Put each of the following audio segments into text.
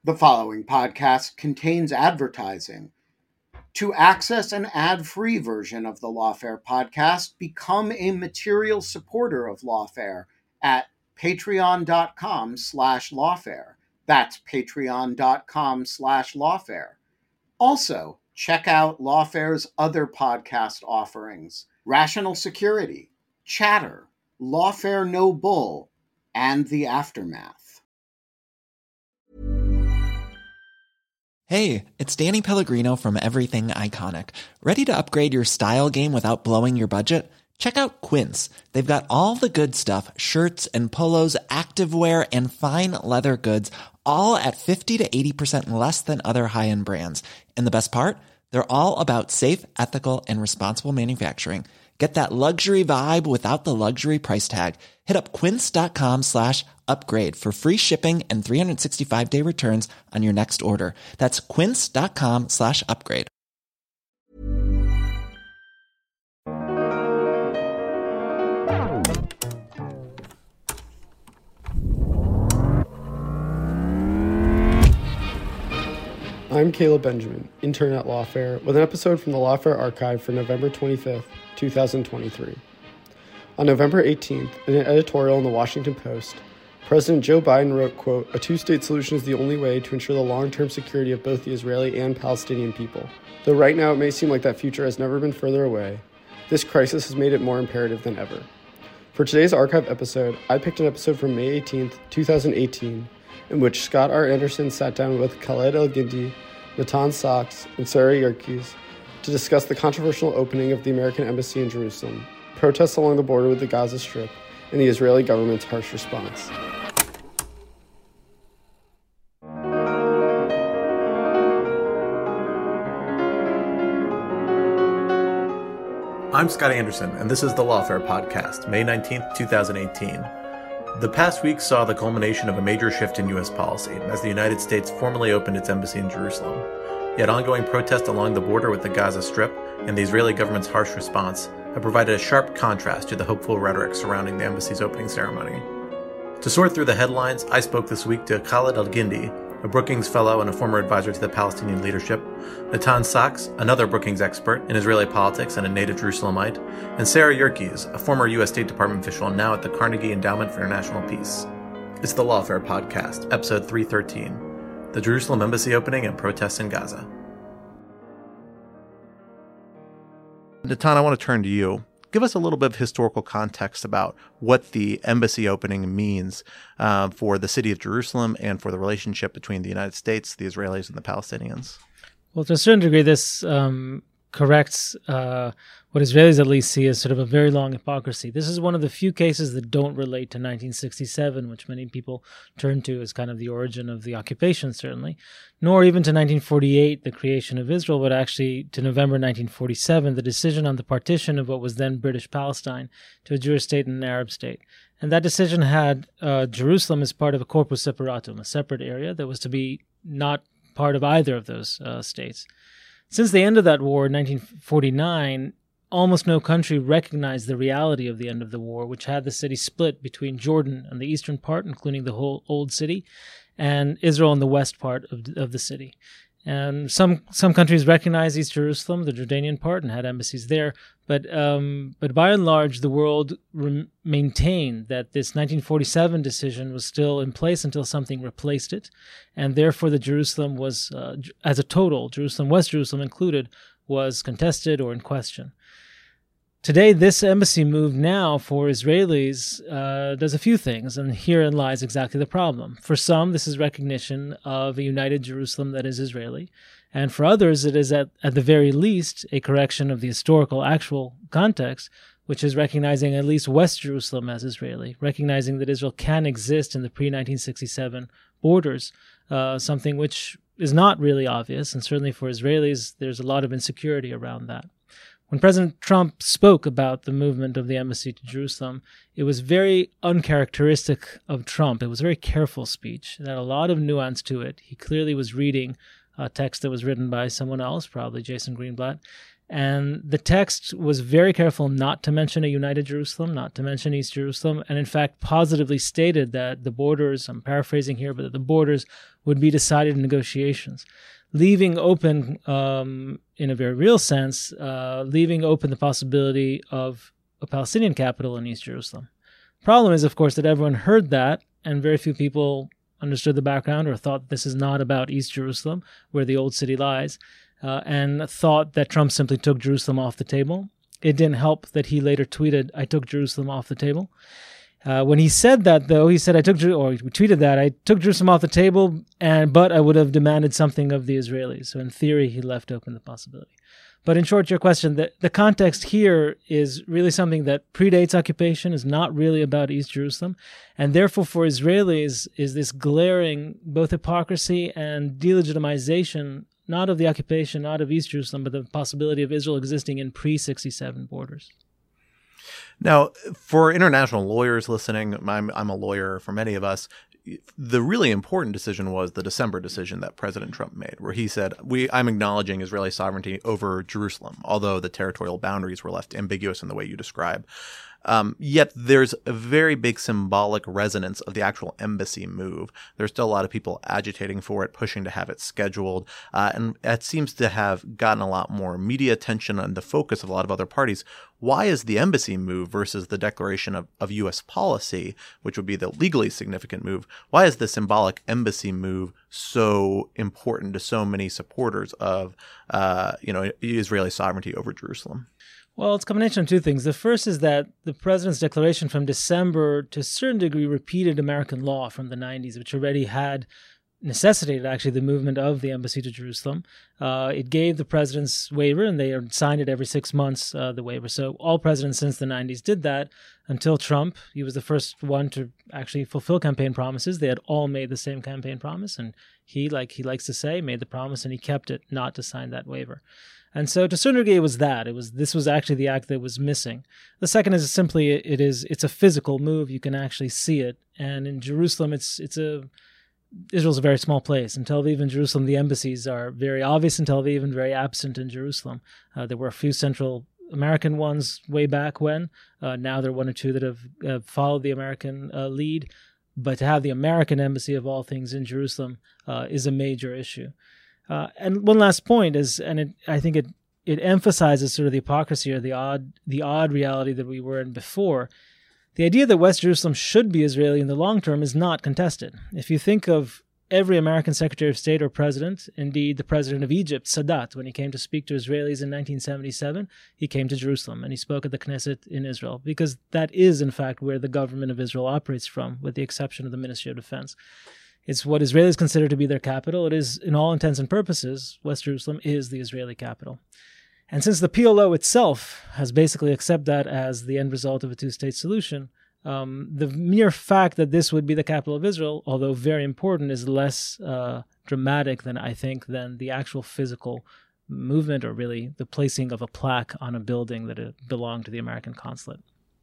The following podcast contains advertising. To access an ad-free version of the Lawfare podcast, become a material supporter of Lawfare at patreon.com/lawfare. That's patreon.com/lawfare. Also, check out Lawfare's other podcast offerings: Rational Security, Chatter, Lawfare No Bull, and The Aftermath. Hey, it's Danny Pellegrino from Everything Iconic. Ready to upgrade your style game without blowing your budget? Check out Quince. They've got all the good stuff, shirts and polos, activewear, and fine leather goods, all at 50 to 80% less than other high-end brands. And the best part? They're all about safe, ethical, and responsible manufacturing. Get that luxury vibe without the luxury price tag. Hit up quince.com/upgrade for free shipping and 365-day returns on your next order. That's quince.com/upgrade. I'm Caleb Benjamin, intern at Lawfare, with an episode from the Lawfare archive for November 25th, 2023. On November 18th, in an editorial in the Washington Post, President Joe Biden wrote, quote, "A two-state solution is the only way to ensure the long-term security of both the Israeli and Palestinian people. Though right now it may seem like that future has never been further away, this crisis has made it more imperative than ever." For today's archive episode, I picked an episode from May 18th, 2018, in which Scott R. Anderson sat down with Khaled El-Gindi, Natan Sachs, and Sarah Yerkes to discuss the controversial opening of the American Embassy in Jerusalem, protests along the border with the Gaza Strip, and the Israeli government's harsh response. I'm Scott Anderson, and this is the Lawfare Podcast, May 19th, 2018. The past week saw the culmination of a major shift in U.S. policy as the United States formally opened its embassy in Jerusalem. Yet ongoing protests along the border with the Gaza Strip and the Israeli government's harsh response have provided a sharp contrast to the hopeful rhetoric surrounding the embassy's opening ceremony. To sort through the headlines, I spoke this week to Khaled El-Gindi, a Brookings Fellow and a former advisor to the Palestinian leadership, Natan Sachs, another Brookings expert in Israeli politics and a native Jerusalemite, and Sarah Yerkes, a former U.S. State Department official now at the Carnegie Endowment for International Peace. It's the Lawfare Podcast, episode 313, The Jerusalem Embassy Opening and Protests in Gaza. Natan, I want to turn to you. Give us a little bit of historical context about what the embassy opening means for the city of Jerusalem and for the relationship between the United States, the Israelis, and the Palestinians. Well, to a certain degree, this corrects what Israelis at least see as sort of a very long hypocrisy. This is one of the few cases that don't relate to 1967, which many people turn to as kind of the origin of the occupation, certainly, nor even to 1948, the creation of Israel, but actually to November 1947, the decision on the partition of what was then British Palestine to a Jewish state and an Arab state. And that decision had Jerusalem as part of a corpus separatum, a separate area that was to be not part of either of those states. Since the end of that war in 1949, almost no country recognized the reality of the end of the war, which had the city split between Jordan and the eastern part, including the whole Old City, and Israel and the west part of the city. And some countries recognized East Jerusalem, the Jordanian part, and had embassies there. But by and large, the world maintained that this 1947 decision was still in place until something replaced it. And therefore, the Jerusalem was, as a total, Jerusalem, West Jerusalem included, was contested or in question. Today, this embassy move now for Israelis does a few things, and herein lies exactly the problem. For some, this is recognition of a united Jerusalem that is Israeli, and for others, it is at the very least a correction of the historical actual context, which is recognizing at least West Jerusalem as Israeli, recognizing that Israel can exist in the pre-1967 borders, something which is not really obvious, and certainly for Israelis, there's a lot of insecurity around that. When President Trump spoke about the movement of the embassy to Jerusalem, it was very uncharacteristic of Trump. It was a very careful speech. It had a lot of nuance to it. He clearly was reading a text that was written by someone else, probably Jason Greenblatt. And the text was very careful not to mention a united Jerusalem, not to mention East Jerusalem, and in fact positively stated that the borders, I'm paraphrasing here, but that the borders would be decided in negotiations, leaving open, in a very real sense, leaving open the possibility of a Palestinian capital in East Jerusalem. Problem is, of course, that everyone heard that, and very few people understood the background or thought this is not about East Jerusalem, where the old city lies, and thought that Trump simply took Jerusalem off the table. It didn't help that he later tweeted, "I took Jerusalem off the table." When he said that, though, he said, he tweeted that, "I took Jerusalem off the table, but I would have demanded something of the Israelis." So in theory, he left open the possibility. But in short, your question, the context here is really something that predates occupation, is not really about East Jerusalem. And therefore, for Israelis, is this glaring both hypocrisy and delegitimization, not of the occupation, not of East Jerusalem, but the possibility of Israel existing in pre-67 borders. Now, for international lawyers listening, I'm a lawyer for many of us. The really important decision was the December decision that President Trump made, where he said, I'm acknowledging Israeli sovereignty over Jerusalem, although the territorial boundaries were left ambiguous in the way you describe. Yet there's a very big symbolic resonance of the actual embassy move. There's still a lot of people agitating for it, pushing to have it scheduled, and it seems to have gotten a lot more media attention and the focus of a lot of other parties. Why is the embassy move versus the declaration of U.S. policy, which would be the legally significant move, why is the symbolic embassy move so important to so many supporters of Israeli sovereignty over Jerusalem? Well, it's a combination of two things. The first is that the president's declaration from December, to a certain degree, repeated American law from the 90s, which already had necessitated, actually, the movement of the embassy to Jerusalem. It gave the president's waiver, and they signed it every 6 months, the waiver. So all presidents since the 90s did that until Trump. He was the first one to actually fulfill campaign promises. They had all made the same campaign promise, and he, like he likes to say, made the promise, and he kept it not to sign that waiver. And so to a certain degree, it was that. This was actually the act that was missing. The second is simply it's a physical move. You can actually see it. And in Jerusalem, Israel's a very small place. In Tel Aviv and Jerusalem, the embassies are very obvious in Tel Aviv and very absent in Jerusalem. There were a few Central American ones way back when. Now there are one or two that have followed the American lead. But to have the American embassy of all things in Jerusalem is a major issue. And one last point is, I think it emphasizes sort of the hypocrisy or the odd reality that we were in before. The idea that West Jerusalem should be Israeli in the long term is not contested. If you think of every American Secretary of State or President, indeed the President of Egypt, Sadat, when he came to speak to Israelis in 1977, he came to Jerusalem and he spoke at the Knesset in Israel, because that is, in fact, where the government of Israel operates from, with the exception of the Ministry of Defense. It's what Israelis consider to be their capital. It is, in all intents and purposes, West Jerusalem is the Israeli capital. And since the PLO itself has basically accepted that as the end result of a two-state solution, the mere fact that this would be the capital of Israel, although very important, is less dramatic than the actual physical movement, or really the placing of a plaque on a building that belonged to the American consulate.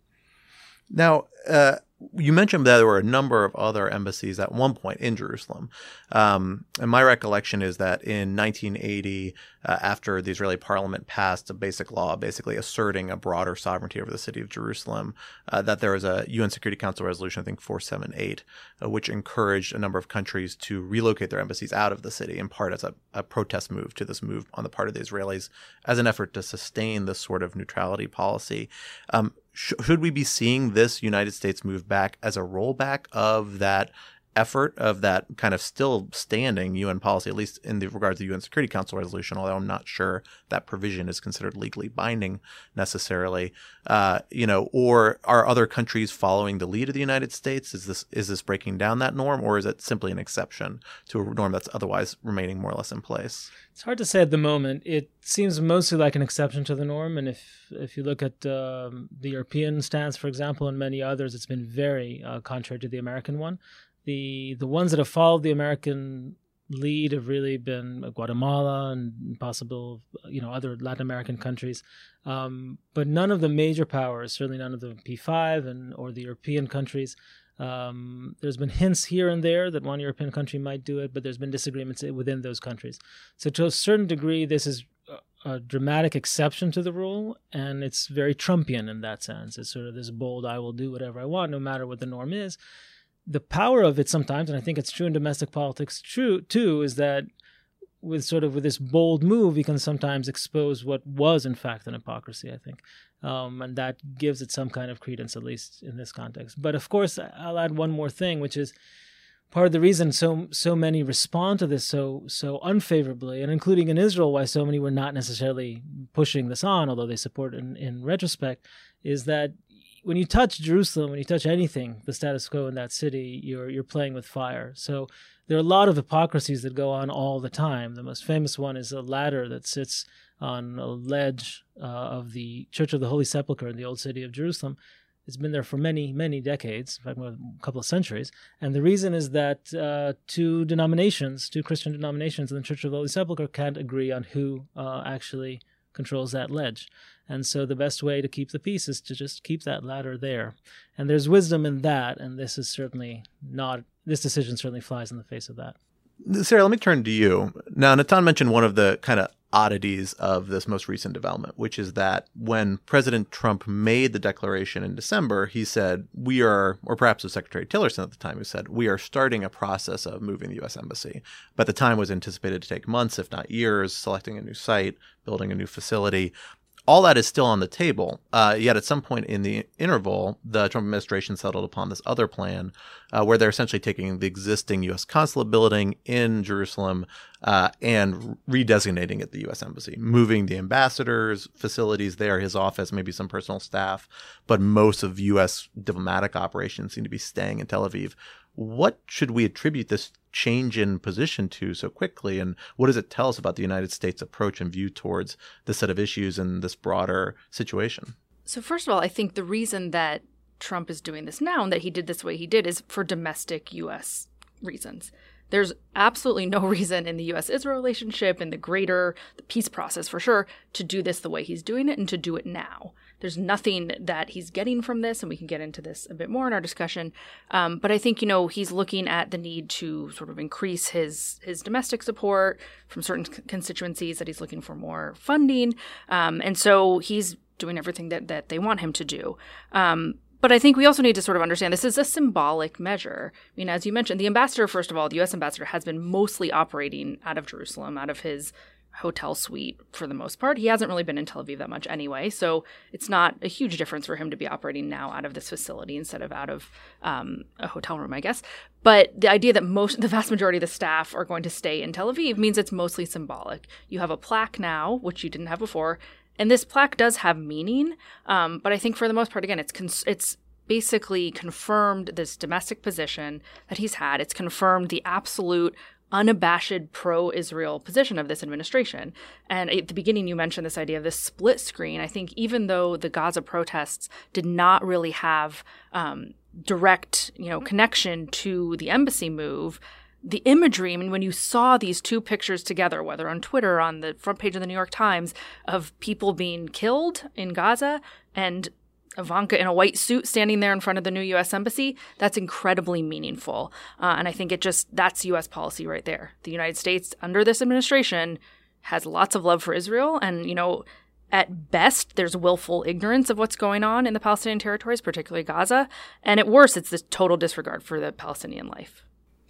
Now, you mentioned that there were a number of other embassies at one point in Jerusalem. And my recollection is that in 1980, after the Israeli parliament passed a basic law basically asserting a broader sovereignty over the city of Jerusalem, that there was a UN Security Council resolution, I think 478, which encouraged a number of countries to relocate their embassies out of the city, in part as a protest move to this move on the part of the Israelis as an effort to sustain this sort of neutrality policy. Should we be seeing this United States move back as a rollback of that effort, of that kind of still standing UN policy, at least in regard to the UN Security Council resolution, although I'm not sure that provision is considered legally binding necessarily, or are other countries following the lead of the United States? Is this breaking down that norm, or is it simply an exception to a norm that's otherwise remaining more or less in place? It's hard to say at the moment. It seems mostly like an exception to the norm, and if you look at the European stance, for example, and many others, it's been very contrary to the American one. The ones that have followed the American lead have really been Guatemala and possible, other Latin American countries. But none of the major powers, certainly none of the P5 or the European countries. There's been hints here and there that one European country might do it, but there's been disagreements within those countries. So to a certain degree, this is a dramatic exception to the rule, and it's very Trumpian in that sense. It's sort of this bold, I will do whatever I want, no matter what the norm is. the power of it sometimes, and I think it's true in domestic politics too, is that with this bold move, you can sometimes expose what was in fact an hypocrisy, I think. And that gives it some kind of credence, at least in this context. But of course, I'll add one more thing, which is part of the reason so many respond to this so unfavorably, and including in Israel, why so many were not necessarily pushing this on, although they support it in retrospect, is that when you touch Jerusalem, when you touch anything, the status quo in that city, you're playing with fire. So there are a lot of hypocrisies that go on all the time. The most famous one is a ladder that sits on a ledge of the Church of the Holy Sepulchre in the old city of Jerusalem. It's been there for many, many decades, in fact, a couple of centuries. And the reason is that two Christian denominations in the Church of the Holy Sepulchre can't agree on who actually controls that ledge. And so the best way to keep the peace is to just keep that ladder there. And there's wisdom in that, and this decision certainly flies in the face of that. Sarah, let me turn to you. Now, Natan mentioned one of the kind of oddities of this most recent development, which is that when President Trump made the declaration in December, he said, or perhaps it was Secretary Tillerson at the time, who said, we are starting a process of moving the U.S. Embassy. But the time was anticipated to take months, if not years, selecting a new site, building a new facility. All that is still on the table, yet at some point in the interval, the Trump administration settled upon this other plan where they're essentially taking the existing U.S. consulate building in Jerusalem and redesignating it the U.S. Embassy, moving the ambassador's facilities there, his office, maybe some personal staff, but most of U.S. diplomatic operations seem to be staying in Tel Aviv. What should we attribute this change in position to so quickly, and what does it tell us about the United States' approach and view towards this set of issues and this broader situation? So first of all, I think the reason that Trump is doing this now and that he did this way he did is for domestic U.S. reasons. There's absolutely no reason in the U.S.-Israel relationship and the peace process for sure to do this the way he's doing it and to do it now. There's nothing that he's getting from this, and we can get into this a bit more in our discussion. But I think, he's looking at the need to sort of increase his domestic support from certain constituencies, that he's looking for more funding. And so he's doing everything that they want him to do. But I think we also need to sort of understand this is a symbolic measure. I mean, as you mentioned, the ambassador, first of all, the U.S. ambassador has been mostly operating out of Jerusalem, out of his hotel suite for the most part. He hasn't really been in Tel Aviv that much anyway, so it's not a huge difference for him to be operating now out of this facility instead of out of a hotel room, I guess. But the idea that the vast majority of the staff are going to stay in Tel Aviv means it's mostly symbolic. You have a plaque now, which you didn't have before, and this plaque does have meaning, but I think for the most part, again, it's basically confirmed this domestic position that he's had. It's confirmed the absolute unabashed pro-Israel position of this administration. And at the beginning, you mentioned this idea of this split screen. I think even though the Gaza protests did not really have direct, connection to the embassy move, the imagery, I mean, when you saw these two pictures together, whether on Twitter or on the front page of the New York Times, of people being killed in Gaza and Ivanka in a white suit standing there in front of the new U.S. Embassy, that's incredibly meaningful. And I think that's U.S. policy right there. The United States, under this administration, has lots of love for Israel. And, at best, there's willful ignorance of what's going on in the Palestinian territories, particularly Gaza. And at worst, it's this total disregard for the Palestinian life.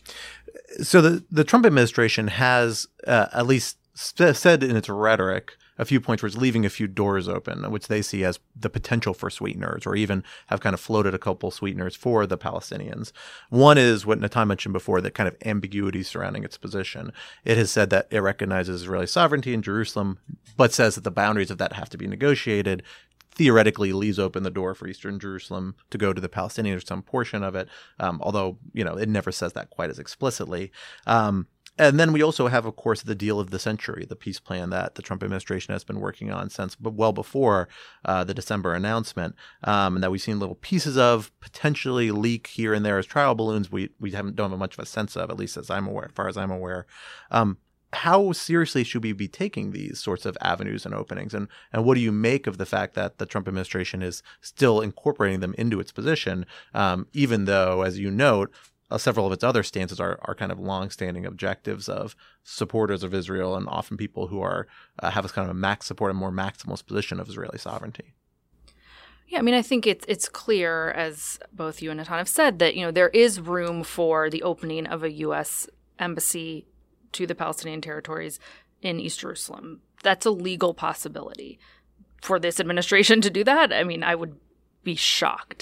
So the Trump administration has at least said in its rhetoric a few points where it's leaving a few doors open, which they see as the potential for sweeteners, or even have kind of floated a couple sweeteners for the Palestinians. One is what Natan mentioned before, that kind of ambiguity surrounding its position. It has said that it recognizes Israeli sovereignty in Jerusalem, but says that the boundaries of that have to be negotiated, theoretically leaves open the door for Eastern Jerusalem to go to the Palestinians, or some portion of it, although, it never says that quite as explicitly. And then we also have, of course, the deal of the century, the peace plan that the Trump administration has been working on since well before the December announcement, and that we've seen little pieces of potentially leak here and there as trial balloons. We don't have much of a sense of, at least as far as I'm aware. How seriously should we be taking these sorts of avenues and openings? And what do you make of the fact that the Trump administration is still incorporating them into its position, even though, as you note, several of its other stances are kind of long-standing objectives of supporters of Israel, and often people who are have a kind of a max support and more maximalist position of Israeli sovereignty? Yeah, I mean, I think it's clear, as both you and Natan have said, that, there is room for the opening of a U.S. embassy to the Palestinian territories in East Jerusalem. That's a legal possibility. For this administration to do that, I mean, I would be shocked.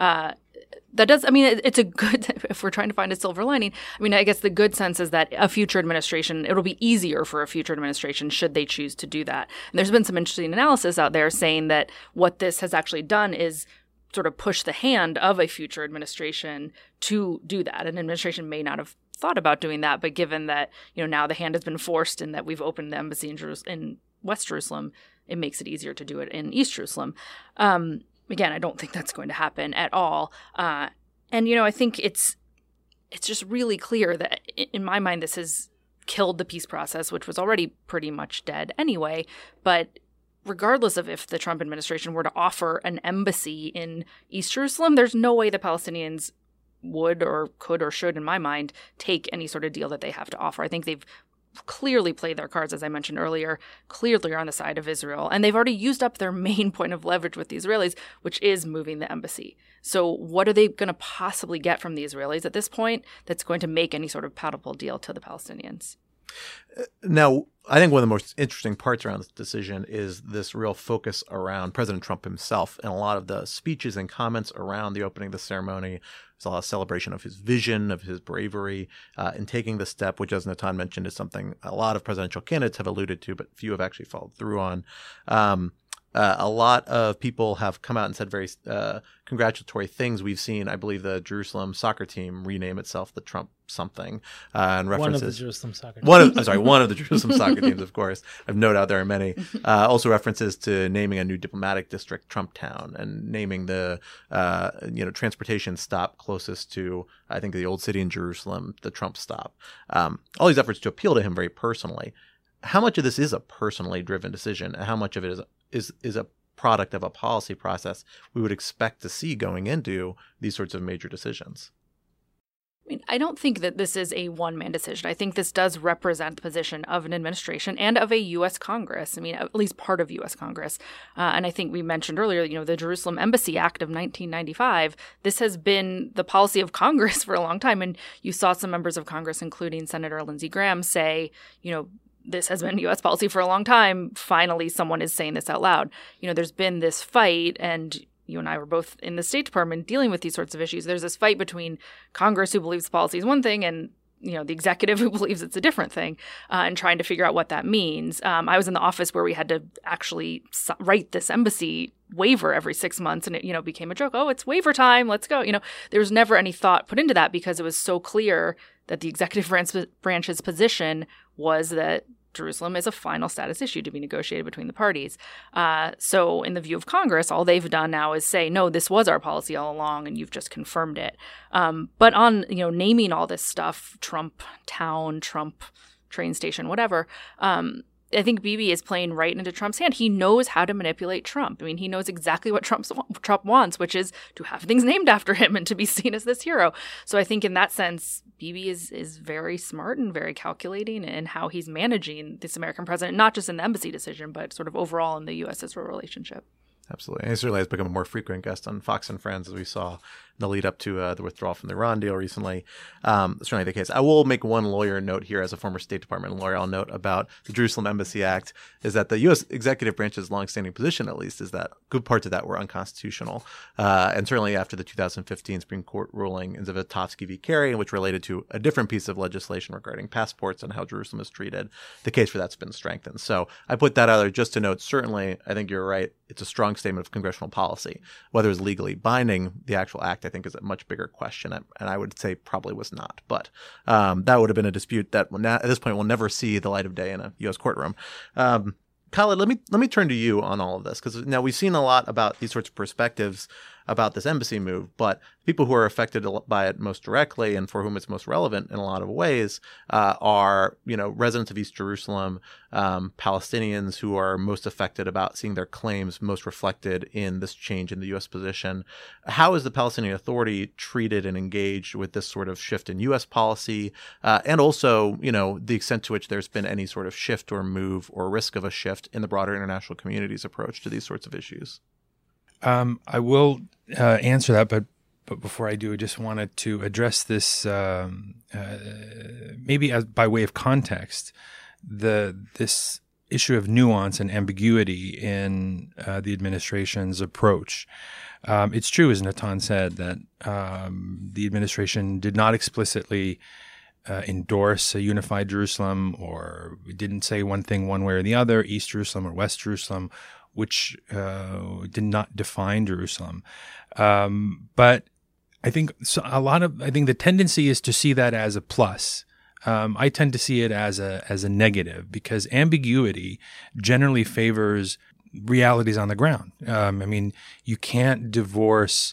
It's a good, if we're trying to find a silver lining, I mean, I guess the good sense is that a future administration, it'll be easier for a future administration should they choose to do that. And there's been some interesting analysis out there saying that what this has actually done is sort of push the hand of a future administration to do that. An administration may not have thought about doing that, but given that, now the hand has been forced and that we've opened the embassy in West Jerusalem, it makes it easier to do it in East Jerusalem. Again, I don't think that's going to happen at all. I think it's just really clear that, in my mind, this has killed the peace process, which was already pretty much dead anyway. But regardless of if the Trump administration were to offer an embassy in East Jerusalem, there's no way the Palestinians would or could or should, in my mind, take any sort of deal that they have to offer. I think they've clearly played their cards, as I mentioned earlier, clearly are on the side of Israel. And they've already used up their main point of leverage with the Israelis, which is moving the embassy. So what are they going to possibly get from the Israelis at this point that's going to make any sort of palatable deal to the Palestinians? Now, I think one of the most interesting parts around this decision is this real focus around President Trump himself, and a lot of the speeches and comments around the opening of the ceremony. There's a lot of celebration of his vision, of his bravery in taking the step, which, as Natan mentioned, is something a lot of presidential candidates have alluded to, but few have actually followed through on. A lot of people have come out and said very congratulatory things. We've seen, I believe, the Jerusalem soccer team rename itself the Trump something, and references. One of the Jerusalem soccer teams. One of the Jerusalem soccer teams, of course. I've no doubt there are many. Also references to naming a new diplomatic district Trump Town, and naming the transportation stop closest to, I think, the old city in Jerusalem, the Trump stop. All these efforts to appeal to him very personally. How much of this is a personally driven decision, and how much of it is a product of a policy process we would expect to see going into these sorts of major decisions? I mean, I don't think that this is a one-man decision. I think this does represent the position of an administration and of a U.S. Congress. I mean, at least part of U.S. Congress. And I think we mentioned earlier, the Jerusalem Embassy Act of 1995, this has been the policy of Congress for a long time. And you saw some members of Congress, including Senator Lindsey Graham, say, this has been U.S. policy for a long time. Finally, someone is saying this out loud. There's been this fight, and you and I were both in the State Department dealing with these sorts of issues. There's this fight between Congress, who believes the policy is one thing, and the executive, who believes it's a different thing, and trying to figure out what that means. I was in the office where we had to actually write this embassy waiver every 6 months, and it became a joke. Oh, it's waiver time. Let's go. There was never any thought put into that, because it was so clear that the executive branch's position was that Jerusalem is a final status issue to be negotiated between the parties. So in the view of Congress, all they've done now is say, no, this was our policy all along, and you've just confirmed it. But on, naming all this stuff, Trump Town, Trump train station, whatever, I think Bibi is playing right into Trump's hand. He knows how to manipulate Trump. I mean, he knows exactly what Trump wants, which is to have things named after him and to be seen as this hero. So I think in that sense, Bibi is very smart and very calculating in how he's managing this American president, not just in the embassy decision, but sort of overall in the U.S.-Israel relationship. Absolutely. And he certainly has become a more frequent guest on Fox and Friends, as we saw in the lead up to the withdrawal from the Iran deal recently. Certainly the case. I will make one lawyer note here as a former State Department lawyer. I'll note about the Jerusalem Embassy Act is that the U.S. executive branch's longstanding position, at least, is that good parts of that were unconstitutional. And certainly after the 2015 Supreme Court ruling in Zivotofsky v. Kerry, which related to a different piece of legislation regarding passports and how Jerusalem is treated, the case for that's been strengthened. So I put that out there just to note, certainly, I think you're right. It's a strong statement of congressional policy. Whether it's legally binding, the actual act, I think, is a much bigger question, and I would say probably was not. But that would have been a dispute that at this point will never see the light of day in a U.S. courtroom. Khaled, let me turn to you on all of this, because now we've seen a lot about these sorts of perspectives about this embassy move, but people who are affected by it most directly and for whom it's most relevant in a lot of ways are, residents of East Jerusalem, Palestinians who are most affected about seeing their claims most reflected in this change in the U.S. position. How is the Palestinian Authority treated and engaged with this sort of shift in U.S. policy, and also, the extent to which there's been any sort of shift or move or risk of a shift in the broader international community's approach to these sorts of issues? I will answer that, but before I do, I just wanted to address this maybe by way of context. This issue of nuance and ambiguity in the administration's approach. It's true, as Natan said, that the administration did not explicitly endorse a unified Jerusalem, or didn't say one thing one way or the other, East Jerusalem or West Jerusalem, which did not define Jerusalem. But I think I think the tendency is to see that as a plus. I tend to see it as a negative, because ambiguity generally favors realities on the ground. I mean, you can't divorce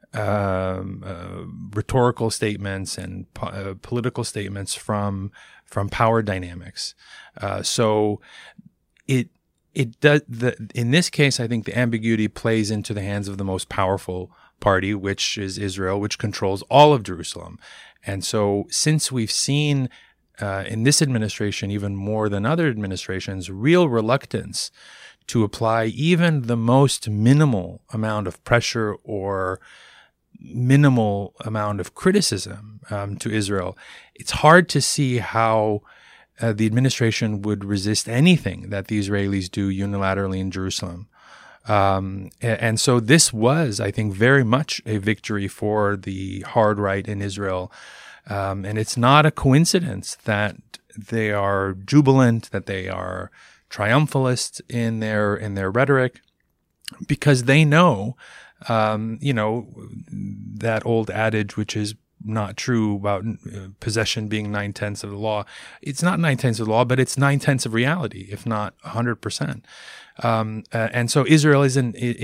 rhetorical statements and political statements from power dynamics. So it does. In this case, I think the ambiguity plays into the hands of the most powerful party, which is Israel, which controls all of Jerusalem. And so, since we've seen in this administration, even more than other administrations, real reluctance to apply even the most minimal amount of pressure or minimal amount of criticism to Israel, it's hard to see how the administration would resist anything that the Israelis do unilaterally in Jerusalem. And so this was, I think, very much a victory for the hard right in Israel. And it's not a coincidence that they are jubilant, that they are triumphalist in their rhetoric, because they know, that old adage, which is not true about possession being 9/10 of the law. It's not 9/10 of the law, but it's 9/10 of reality, if not 100%. And so Israel is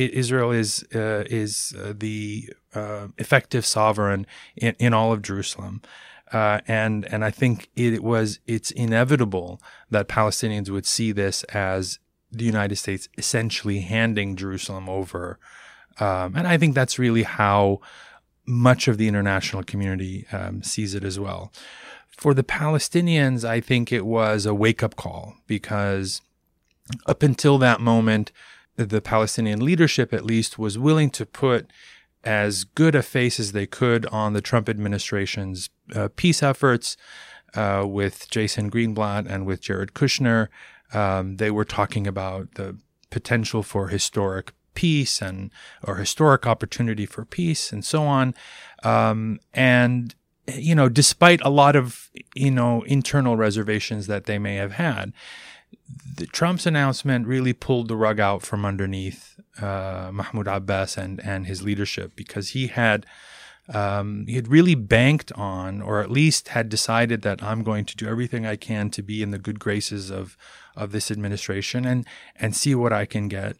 the effective sovereign in all of Jerusalem. And I think it's inevitable that Palestinians would see this as the United States essentially handing Jerusalem over. And I think that's really how much of the international community sees it as well. For the Palestinians, I think it was a wake-up call, because up until that moment, the Palestinian leadership, at least, was willing to put as good a face as they could on the Trump administration's peace efforts with Jason Greenblatt and with Jared Kushner. They were talking about the potential for historic peace or historic opportunity for peace and so on. And, despite a lot of, internal reservations that they may have had, Trump's announcement really pulled the rug out from underneath Mahmoud Abbas and his leadership, because he had really banked on, or at least had decided that I'm going to do everything I can to be in the good graces of this administration and see what I can get.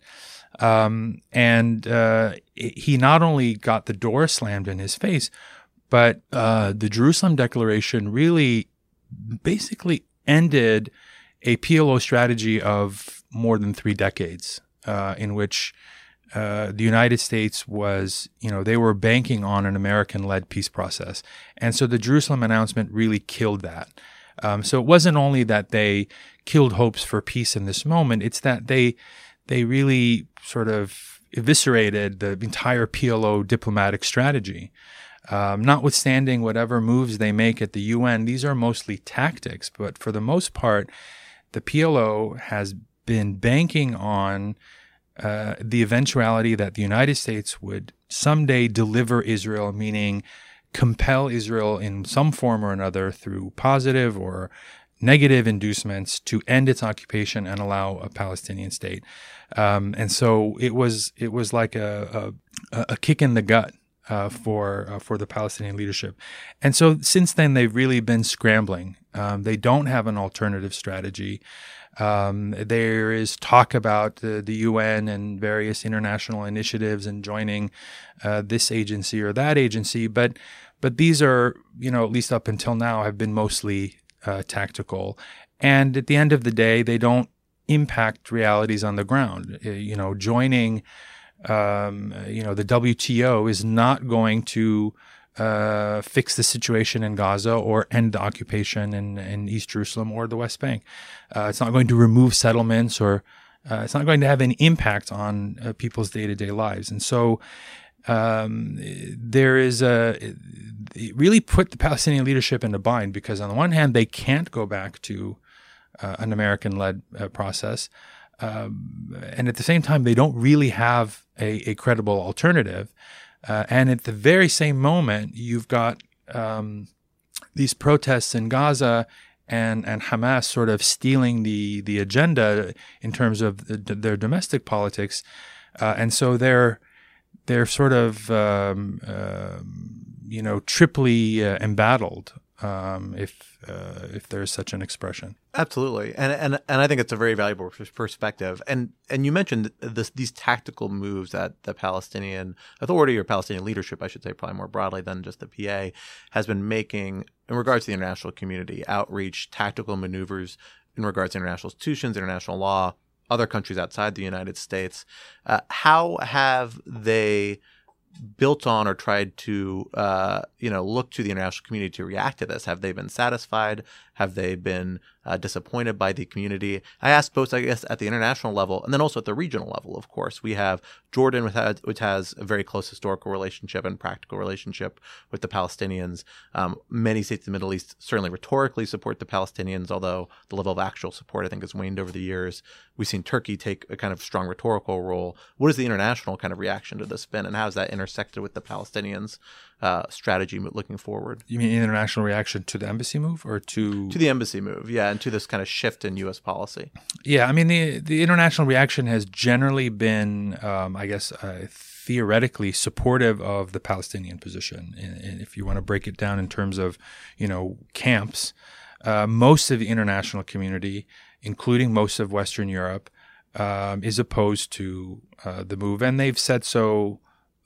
He not only got the door slammed in his face, but the Jerusalem Declaration really basically ended a PLO strategy of more than 3 decades, in which the United States was, they were banking on an American-led peace process. And so the Jerusalem announcement really killed that. So it wasn't only that they killed hopes for peace in this moment, it's that they really sort of eviscerated the entire PLO diplomatic strategy. Notwithstanding whatever moves they make at the UN, these are mostly tactics, but for the most part, the PLO has been banking on the eventuality that the United States would someday deliver Israel, meaning compel Israel in some form or another through positive or negative inducements to end its occupation and allow a Palestinian state. And so it was like a kick in the gut for the Palestinian leadership. And so since then, they've really been scrambling. They don't have an alternative strategy. There is talk about the UN and various international initiatives and joining this agency or that agency, but these are, at least up until now, have been mostly tactical. And at the end of the day, they don't impact realities on the ground. Joining the WTO is not going to fix the situation in Gaza or end the occupation in East Jerusalem or the West Bank. It's not going to remove settlements or it's not going to have any impact on people's day-to-day lives. And so there is it really put the Palestinian leadership in a bind, because on the one hand, they can't go back to an American-led process. And at the same time, they don't really have a credible alternative. And at the very same moment, you've got these protests in Gaza and Hamas sort of stealing the agenda in terms of their domestic politics. And so they're sort of, triply embattled, if there's such an expression. Absolutely, and I think it's a very valuable perspective. And you mentioned these tactical moves that the Palestinian Authority, or Palestinian leadership, I should say, probably more broadly than just the PA, has been making in regards to the international community, outreach, tactical maneuvers in regards to international institutions, international law, other countries outside the United States. How have they built on or tried to, look to the international community to react to this? Have they been satisfied? Have they been disappointed by the community? I ask both, I guess, at the international level and then also at the regional level, of course. We have Jordan, which has a very close historical relationship and practical relationship with the Palestinians. Many states in the Middle East certainly rhetorically support the Palestinians, although the level of actual support, I think, has waned over the years. We've seen Turkey take a kind of strong rhetorical role. What is the international kind of reaction to this been, and how has that intersected with the Palestinians' strategy looking forward? You mean international reaction to the embassy move, or to the embassy move? Yeah, and to this kind of shift in U.S. policy. Yeah, I mean the international reaction has generally been, theoretically supportive of the Palestinian position. And if you want to break it down in terms of, camps, most of the international community, including most of Western Europe, is opposed to the move, and they've said so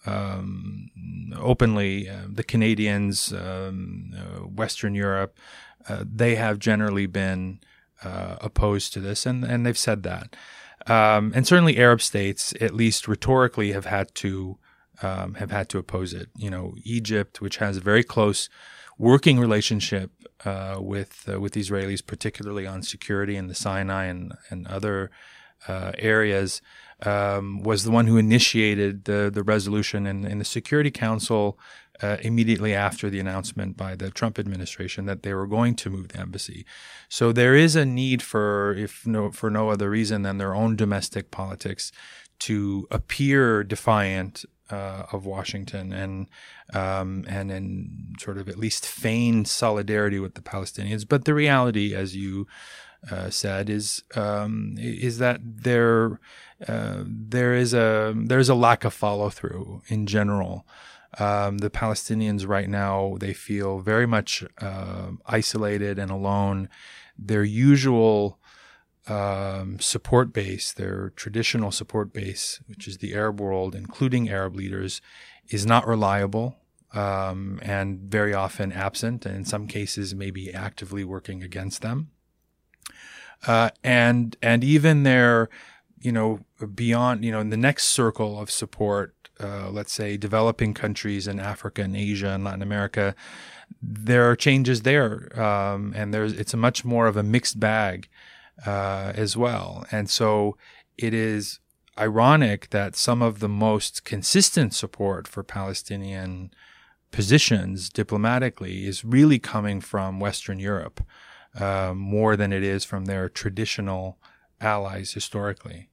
openly. The Canadians, Western Europe, they have generally been opposed to this, and they've said that. And certainly Arab states, at least rhetorically, have had to oppose it. Egypt, which has a very close working relationship with Israelis, particularly on security in the Sinai and other areas, was the one who initiated the resolution in the Security Council immediately after the announcement by the Trump administration that they were going to move the embassy. So there is a need for no other reason than their own domestic politics to appear defiant of Washington and in sort of at least feign solidarity with the Palestinians. But the reality, as you said, is that there's a lack of follow through in general. The Palestinians right now, they feel very much isolated and alone. Their usual support base, their traditional support base, which is the Arab world, including Arab leaders, is not reliable and very often absent, and in some cases maybe actively working against them. And even their, beyond, in the next circle of support, let's say developing countries in Africa and Asia and Latin America, there are changes there, and it's a much more of a mixed bag as well. And so it is ironic that some of the most consistent support for Palestinian positions diplomatically is really coming from Western Europe, more than it is from their traditional allies historically.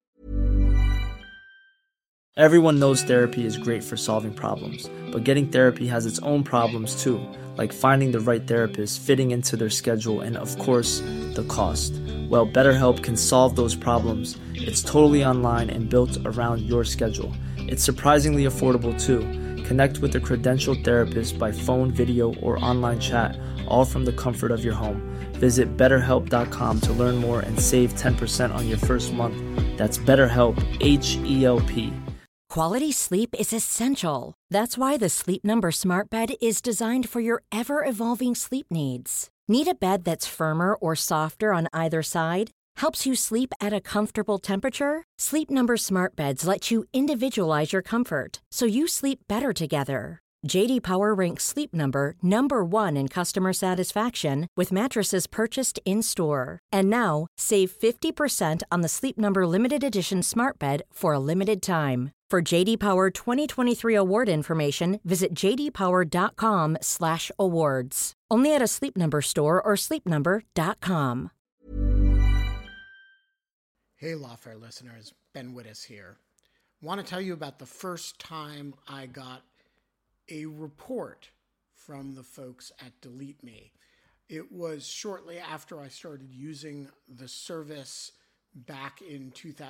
Everyone knows therapy is great for solving problems, but getting therapy has its own problems too, like finding the right therapist, fitting into their schedule, and of course, the cost. Well, BetterHelp can solve those problems. It's totally online and built around your schedule. It's surprisingly affordable too. Connect with a credentialed therapist by phone, video, or online chat, all from the comfort of your home. Visit BetterHelp.com to learn more and save 10% on your first month. That's BetterHelp, H-E-L-P. Quality sleep is essential. That's why the Sleep Number Smart Bed is designed for your ever-evolving sleep needs. Need a bed that's firmer or softer on either side? Helps you sleep at a comfortable temperature? Sleep Number Smart Beds let you individualize your comfort so you sleep better together. JD Power ranks Sleep Number number 1 in customer satisfaction with mattresses purchased in-store. And now, save 50% on the Sleep Number Limited Edition Smart Bed for a limited time. For JD Power 2023 award information, visit jdpower.com/awards. Only at a Sleep Number store or sleepnumber.com. Hey, Lawfare listeners, Ben Wittes here. Want to tell you about the first time I got a report from the folks at Delete Me. It was shortly after I started using the service back in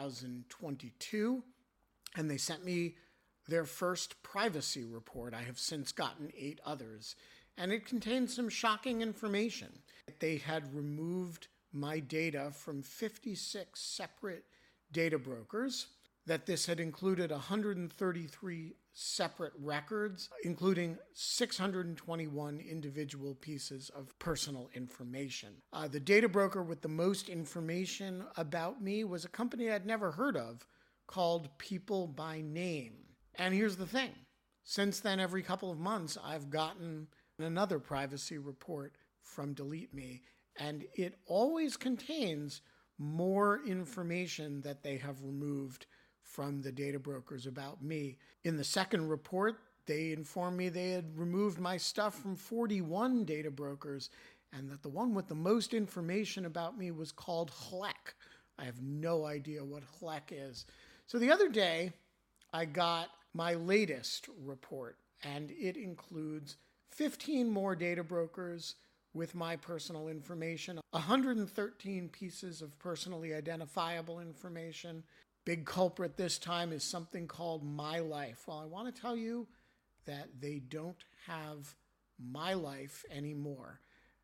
2022, and they sent me their first privacy report. I have since gotten 8 others, and it contained some shocking information. They had removed my data from 56 separate data brokers, that this had included 133 separate records, including 621 individual pieces of personal information. The data broker with the most information about me was a company I'd never heard of called People by Name. And here's the thing. Since then, every couple of months, I've gotten another privacy report from Delete Me, and it always contains more information that they have removed from the data brokers about me. In the second report, they informed me they had removed my stuff from 41 data brokers, and that the one with the most information about me was called HLEC. I have no idea what HLEC is. So the other day, I got my latest report, and it includes 15 more data brokers with my personal information, 113 pieces of personally identifiable information. Big culprit this time is something called My Life. Well, I want to tell you that they don't have My Life anymore.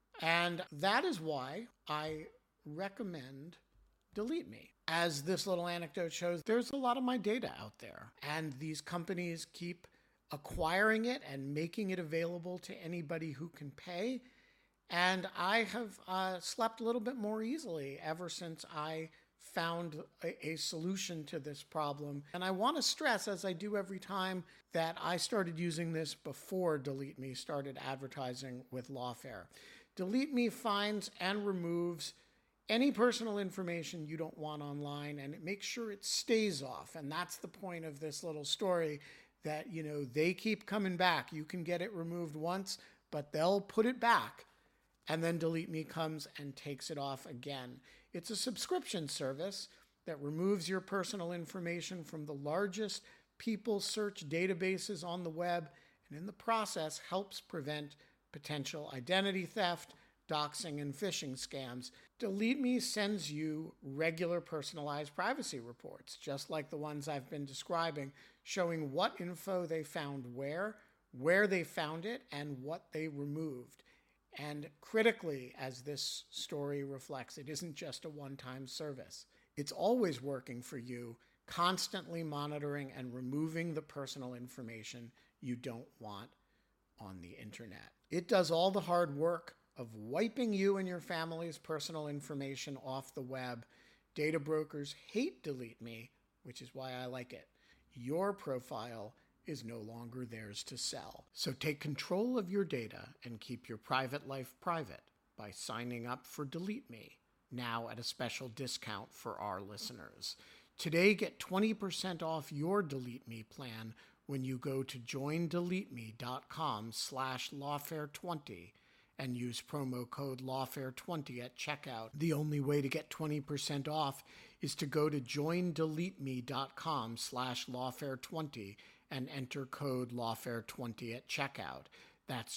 And that is why I recommend Delete Me. As this little anecdote shows, there's a lot of my data out there, and these companies keep acquiring it and making it available to anybody who can pay. And I have slept a little bit more easily ever since I found a solution to this problem. And I want to stress, as I do every time, that I started using this before Delete Me started advertising with Lawfare. Delete Me finds and removes any personal information you don't want online, and it makes sure it stays off. And that's the point of this little story, that, they keep coming back. You can get it removed once, but they'll put it back, and then Delete Me comes and takes it off again. It's a subscription service that removes your personal information from the largest people search databases on the web, and in the process helps prevent potential identity theft, doxing, and phishing scams. Delete Me sends you regular personalized privacy reports, just like the ones I've been describing, showing what info they found where they found it, and what they removed. And critically, as this story reflects, it isn't just a one-time service. It's always working for you, constantly monitoring and removing the personal information you don't want on the internet. It does all the hard work of wiping you and your family's personal information off the web. Data brokers hate Delete Me, which is why I like it. Your profile is no longer theirs to sell. So take control of your data and keep your private life private by signing up for Delete Me, now at a special discount for our listeners. Today, get 20% off your Delete Me plan when you go to joindeleteme.com/lawfare20 and use promo code lawfare20 at checkout. The only way to get 20% off is to go to joindeleteme.com/lawfare20 and enter code lawfare20 at checkout. That's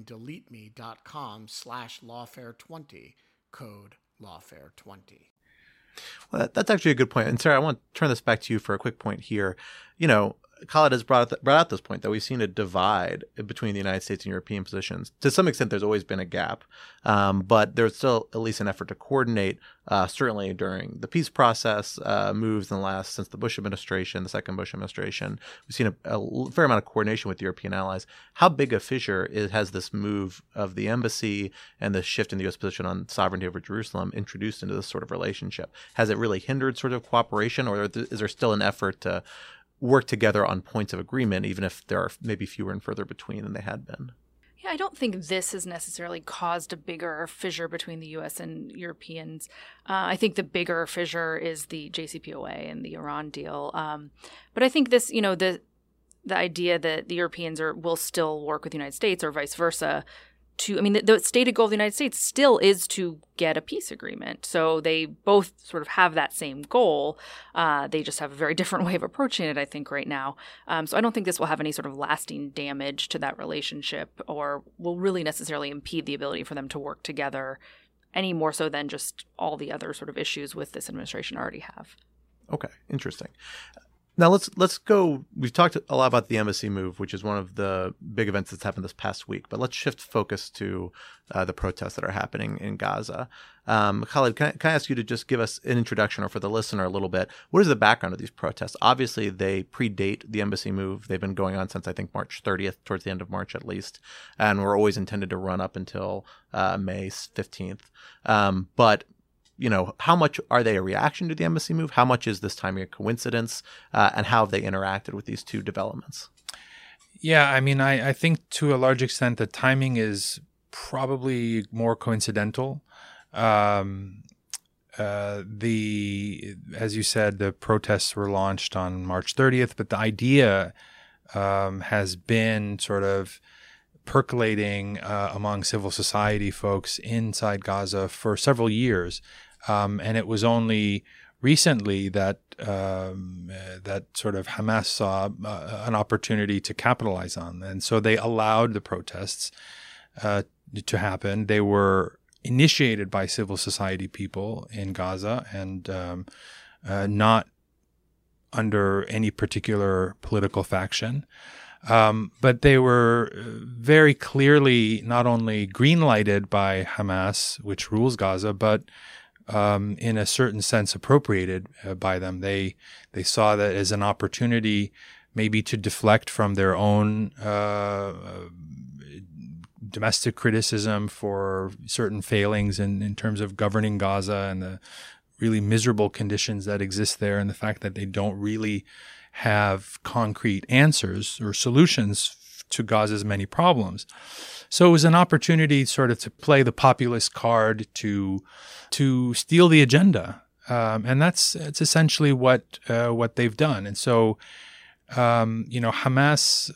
joindeleteme.com/lawfare20, code lawfare20. Well, that's actually a good point. And Sarah, I want to turn this back to you for a quick point here. Khaled has brought out this point that we've seen a divide between the United States and European positions. To some extent, there's always been a gap, but there's still at least an effort to coordinate, certainly during the peace process, moves since the Bush administration, the second Bush administration. We've seen a fair amount of coordination with European allies. How big a fissure has this move of the embassy and the shift in the U.S. position on sovereignty over Jerusalem introduced into this sort of relationship? Has it really hindered sort of cooperation, or is there still an effort to work together on points of agreement, even if there are maybe fewer and further between than they had been. Yeah, I don't think this has necessarily caused a bigger fissure between the U.S. and Europeans. I think the bigger fissure is the JCPOA and the Iran deal. But I think this, the idea that the Europeans will still work with the United States or vice versa. The stated goal of the United States still is to get a peace agreement. So they both sort of have that same goal. They just have a very different way of approaching it, I think, right now. So I don't think this will have any sort of lasting damage to that relationship or will really necessarily impede the ability for them to work together any more so than just all the other sort of issues with this administration already have. Okay, interesting. Now let's go. We've talked a lot about the embassy move, which is one of the big events that's happened this past week. But let's shift focus to the protests that are happening in Gaza. Khaled, can I ask you to just give us an introduction, or for the listener a little bit, what is the background of these protests? Obviously, they predate the embassy move. They've been going on since, I think, March 30th, towards the end of March at least, and were always intended to run up until May 15th. But how much are they a reaction to the embassy move? How much is this timing a coincidence? And how have they interacted with these two developments? Yeah, I think to a large extent the timing is probably more coincidental. As you said, the protests were launched on March 30th, but the idea has been sort of percolating among civil society folks inside Gaza for several years. And it was only recently that that sort of Hamas saw an opportunity to capitalize on. And so they allowed the protests to happen. They were initiated by civil society people in Gaza and not under any particular political faction. But they were very clearly not only green-lighted by Hamas, which rules Gaza, but in a certain sense appropriated by them. They saw that as an opportunity maybe to deflect from their own domestic criticism for certain failings in terms of governing Gaza and the really miserable conditions that exist there, and the fact that they don't really have concrete answers or solutions to Gaza's many problems. So it was an opportunity sort of to play the populist card, to steal the agenda. And it's essentially what they've done. And so, Hamas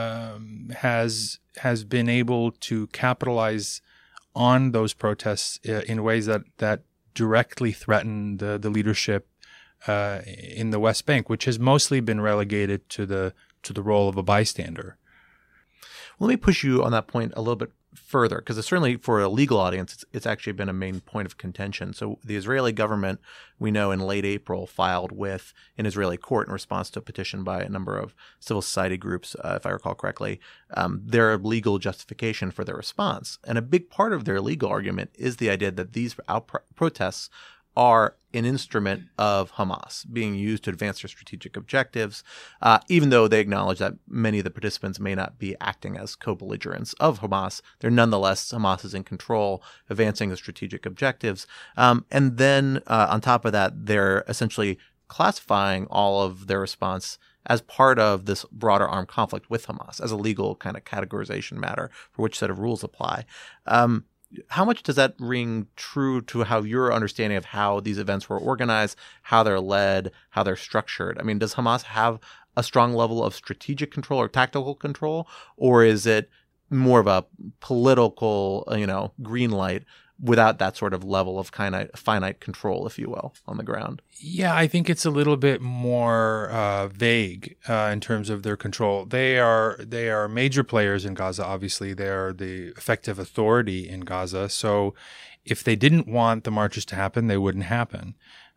has been able to capitalize on those protests in ways that directly threaten the leadership in the West Bank, which has mostly been relegated to the role of a bystander. Well, let me push you on that point a little bit further, because certainly for a legal audience, it's actually been a main point of contention. So the Israeli government, we know in late April, filed with an Israeli court in response to a petition by a number of civil society groups, if I recall correctly, their legal justification for their response. And a big part of their legal argument is the idea that these protests are an instrument of Hamas being used to advance their strategic objectives, even though they acknowledge that many of the participants may not be acting as co-belligerents of Hamas. They're nonetheless, Hamas is in control, advancing the strategic objectives. And then on top of that, they're essentially classifying all of their response as part of this broader armed conflict with Hamas, as a legal kind of categorization matter for which set of rules apply. How much does that ring true to how your understanding of how these events were organized, how they're led, how they're structured? I mean, does Hamas have a strong level of strategic control or tactical control, or is it more of a political, green light without that sort of level of kind of finite control, if you will, on the ground? Yeah, I think it's a little bit more vague in terms of their control. They are major players in Gaza. Obviously, they are the effective authority in Gaza. So if they didn't want the marches to happen, they wouldn't happen.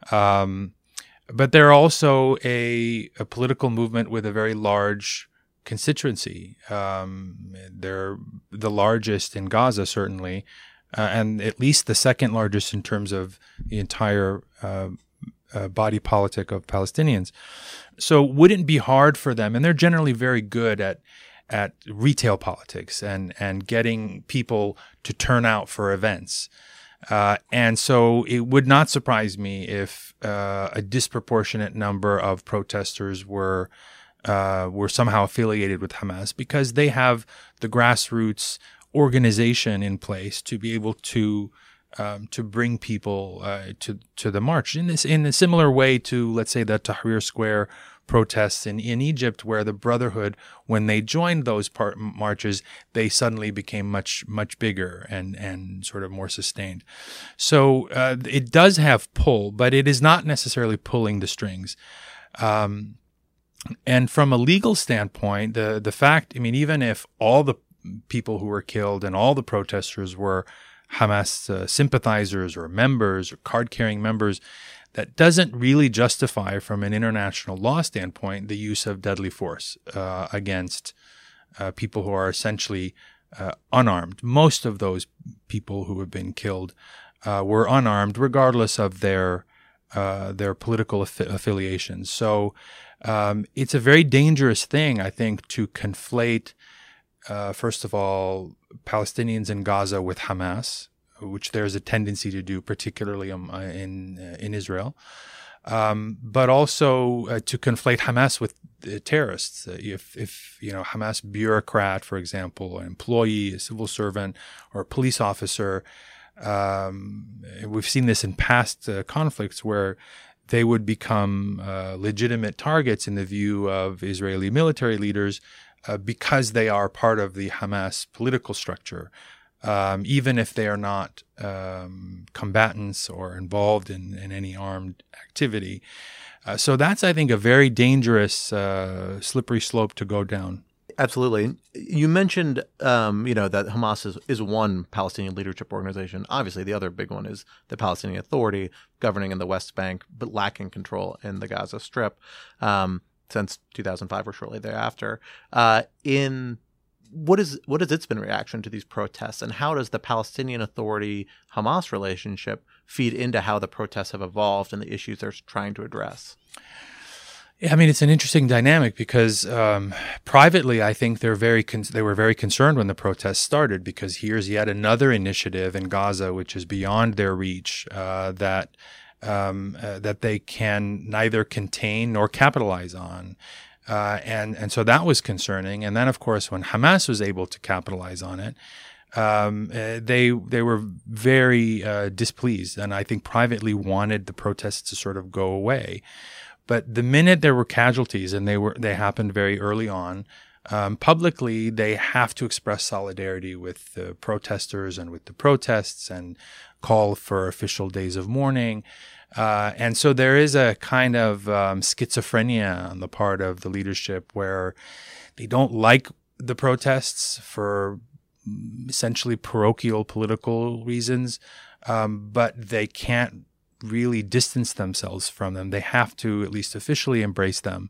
But they're also a political movement with a very large constituency. They're the largest in Gaza, certainly, and at least the second largest in terms of the entire body politic of Palestinians. So it wouldn't be hard for them, and they're generally very good at retail politics and getting people to turn out for events. And so it would not surprise me if a disproportionate number of protesters were somehow affiliated with Hamas, because they have the grassroots organization in place to be able to bring people to the march in a similar way to, let's say, the Tahrir Square protests in Egypt, where the Brotherhood, when they joined those marches, they suddenly became much bigger and sort of more sustained. So it does have pull, but it is not necessarily pulling the strings. And from a legal standpoint, the fact, I mean, even if all the people who were killed and all the protesters were Hamas sympathizers or members or card-carrying members, that doesn't really justify, from an international law standpoint, the use of deadly force against people who are essentially unarmed. Most of those people who have been killed were unarmed, regardless of their political affiliations. So it's a very dangerous thing, I think, to conflate, first of all, Palestinians in Gaza with Hamas, which there's a tendency to do, particularly in Israel, but also to conflate Hamas with terrorists. If Hamas bureaucrat, for example, an employee, a civil servant, or a police officer, we've seen this in past conflicts where they would become legitimate targets in the view of Israeli military leaders because they are part of the Hamas political structure. Even if they are not combatants or involved in any armed activity. So that's, I think, a very dangerous, slippery slope to go down. Absolutely. You mentioned, that Hamas is one Palestinian leadership organization. Obviously, the other big one is the Palestinian Authority, governing in the West Bank, but lacking control in the Gaza Strip since 2005 or shortly thereafter. What has its been reaction to these protests, and how does the Palestinian Authority-Hamas relationship feed into how the protests have evolved and the issues they're trying to address? Yeah, I mean, it's an interesting dynamic because privately, I think they were very concerned when the protests started, because here's yet another initiative in Gaza which is beyond their reach that they can neither contain nor capitalize on. And so that was concerning. And then, of course, when Hamas was able to capitalize on it, they were very displeased, and I think privately wanted the protests to sort of go away. But the minute there were casualties, and they happened very early on, publicly they have to express solidarity with the protesters and with the protests and call for official days of mourning. And so there is a kind of schizophrenia on the part of the leadership where they don't like the protests for essentially parochial political reasons, but they can't really distance themselves from them. They have to at least officially embrace them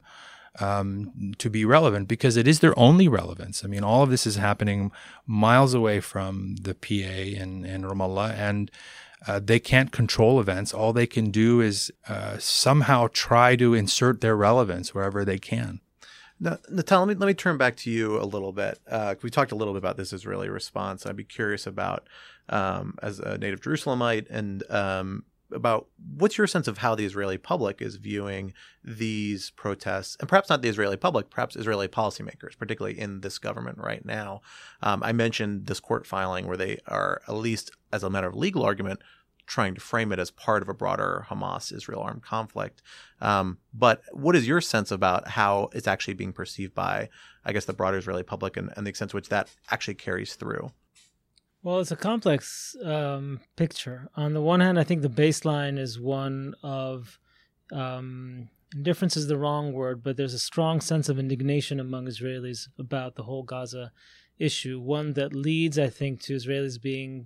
to be relevant, because it is their only relevance. I mean, all of this is happening miles away from the PA in Ramallah, and they can't control events. All they can do is somehow try to insert their relevance wherever they can. Now, Natan, let me turn back to you a little bit. We talked a little bit about this Israeli response. I'd be curious about, as a native Jerusalemite, and about what's your sense of how the Israeli public is viewing these protests, and perhaps not the Israeli public, perhaps Israeli policymakers, particularly in this government right now. I mentioned this court filing where they are, at least as a matter of legal argument, trying to frame it as part of a broader Hamas-Israel armed conflict. But what is your sense about how it's actually being perceived by, I guess, the broader Israeli public, and the extent to which that actually carries through? Well, it's a complex picture. On the one hand, I think the baseline is one of indifference is the wrong word, but there's a strong sense of indignation among Israelis about the whole Gaza issue, one that leads, I think, to Israelis being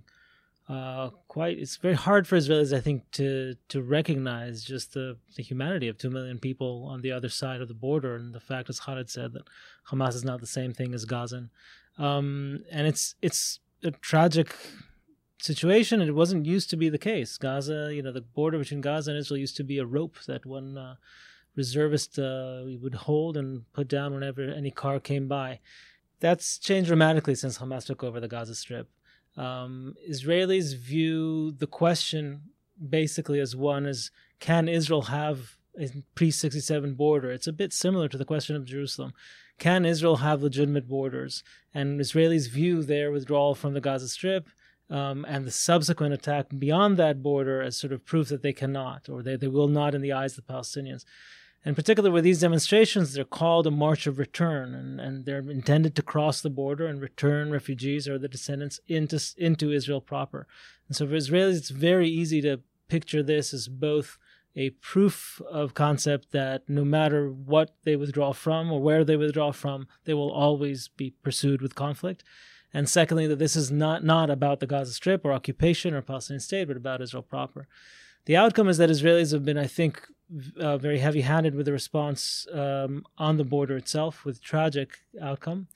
it's very hard for Israelis, I think, to recognize just the humanity of 2 million people on the other side of the border, and the fact, as Khaled said, that Hamas is not the same thing as Gazan. And it's a tragic situation. It wasn't used to be the case. Gaza, the border between Gaza and Israel used to be a rope that one reservist would hold and put down whenever any car came by. That's changed dramatically since Hamas took over the Gaza Strip. Israelis view the question basically as one as, can Israel have a pre-67 border? It's a bit similar to the question of Jerusalem. Can Israel have legitimate borders? And Israelis view their withdrawal from the Gaza Strip and the subsequent attack beyond that border as sort of proof that they cannot, or they will not in the eyes of the Palestinians. In particular, with these demonstrations, they're called a march of return, and they're intended to cross the border and return refugees or the descendants into Israel proper. And so for Israelis, it's very easy to picture this as both a proof of concept that no matter what they withdraw from or where they withdraw from, they will always be pursued with conflict. And secondly, that this is not about the Gaza Strip or occupation or Palestinian state, but about Israel proper. The outcome is that Israelis have been, I think, very heavy-handed with the response on the border itself, with tragic outcome.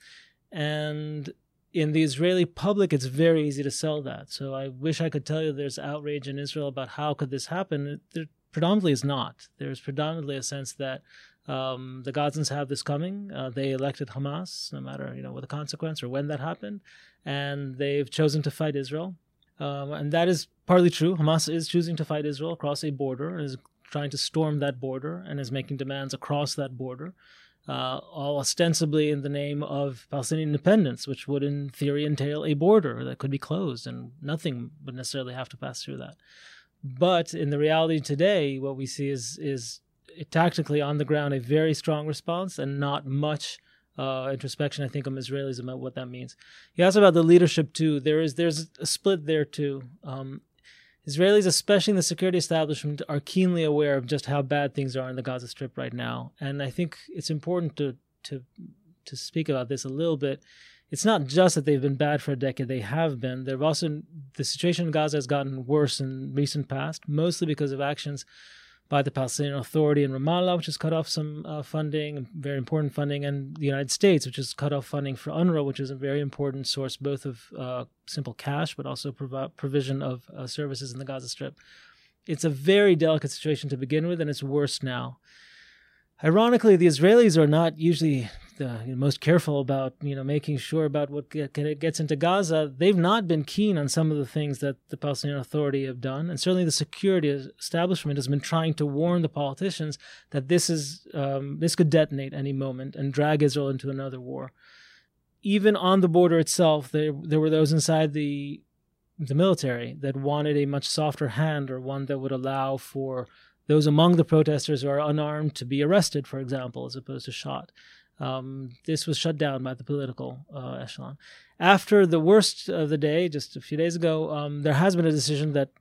And in the Israeli public, it's very easy to sell that. So I wish I could tell you there's outrage in Israel about how could this happen. There predominantly is not. There's predominantly a sense that the Gazans have this coming. They elected Hamas, no matter what the consequence or when that happened, and they've chosen to fight Israel. And that is partly true. Hamas is choosing to fight Israel across a border and is trying to storm that border and is making demands across that border, all ostensibly in the name of Palestinian independence, which would in theory entail a border that could be closed and nothing would necessarily have to pass through that. But in the reality today, what we see is tactically on the ground a very strong response and not much introspection, I think, of Israelis about what that means. You asked about the leadership too. There's a split there too. Israelis, especially in the security establishment, are keenly aware of just how bad things are in the Gaza Strip right now, and I think it's important to speak about this a little bit. It's not just that they've been bad for a decade; they have been. The situation in Gaza has gotten worse in recent past, mostly because of actions by the Palestinian Authority in Ramallah, which has cut off some funding, very important funding, and the United States, which has cut off funding for UNRWA, which is a very important source both of simple cash, but also provision of services in the Gaza Strip. It's a very delicate situation to begin with, and it's worse now. Ironically, the Israelis are not usually the most careful about making sure about what gets into Gaza. They've not been keen on some of the things that the Palestinian Authority have done, and certainly the security establishment has been trying to warn the politicians that this could detonate any moment and drag Israel into another war. Even on the border itself, there were those inside the military that wanted a much softer hand, or one that would allow for those among the protesters who are unarmed to be arrested, for example, as opposed to shot. This was shut down by the political echelon. After the worst of the day, just a few days ago, there has been a decision that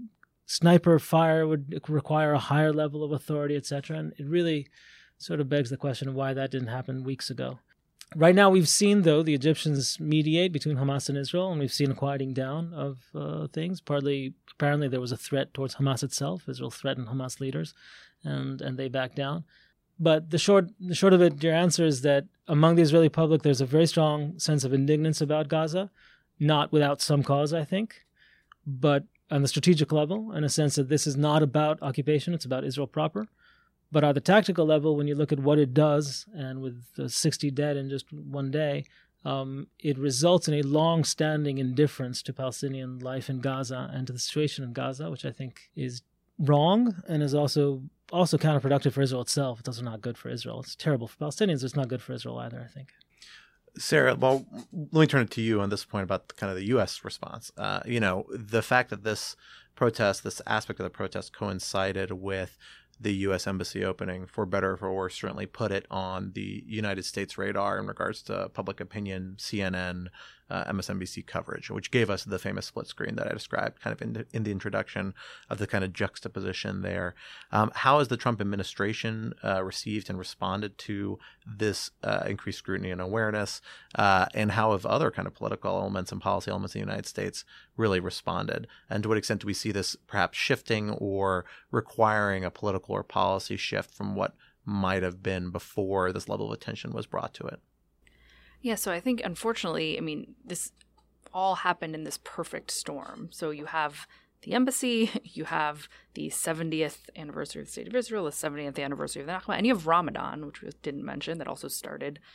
sniper fire would require a higher level of authority, etc. And it really sort of begs the question of why that didn't happen weeks ago. Right now, we've seen, though, the Egyptians mediate between Hamas and Israel, and we've seen a quieting down of things. Partly, apparently, there was a threat towards Hamas itself. Israel threatened Hamas leaders, and they backed down. But the short of it, your answer is that among the Israeli public, there's a very strong sense of indignance about Gaza, not without some cause, I think, but on the strategic level, in a sense that this is not about occupation, it's about Israel proper. But on the tactical level, when you look at what it does, and with the 60 dead in just one day, it results in a long-standing indifference to Palestinian life in Gaza and to the situation in Gaza, which I think is wrong and is also counterproductive for Israel itself. It's also not good for Israel. It's terrible for Palestinians. It's not good for Israel either, I think. Sarah, well, let me turn it to you on this point about kind of the U.S. response. The fact that this protest, this aspect of the protest coincided with the U.S. embassy opening, for better or for worse, certainly put it on the United States radar in regards to public opinion, CNN, MSNBC coverage, which gave us the famous split screen that I described kind of in the introduction of the kind of juxtaposition there. How has the Trump administration received and responded to this increased scrutiny and awareness? And how have other kind of political elements and policy elements in the United States really responded? And to what extent do we see this perhaps shifting or requiring a political or policy shift from what might have been before this level of attention was brought to it? Yeah, so I think, unfortunately, this all happened in this perfect storm. So you have the embassy, you have the 70th anniversary of the State of Israel, the 70th anniversary of the Nakba, and you have Ramadan, which we didn't mention, that also started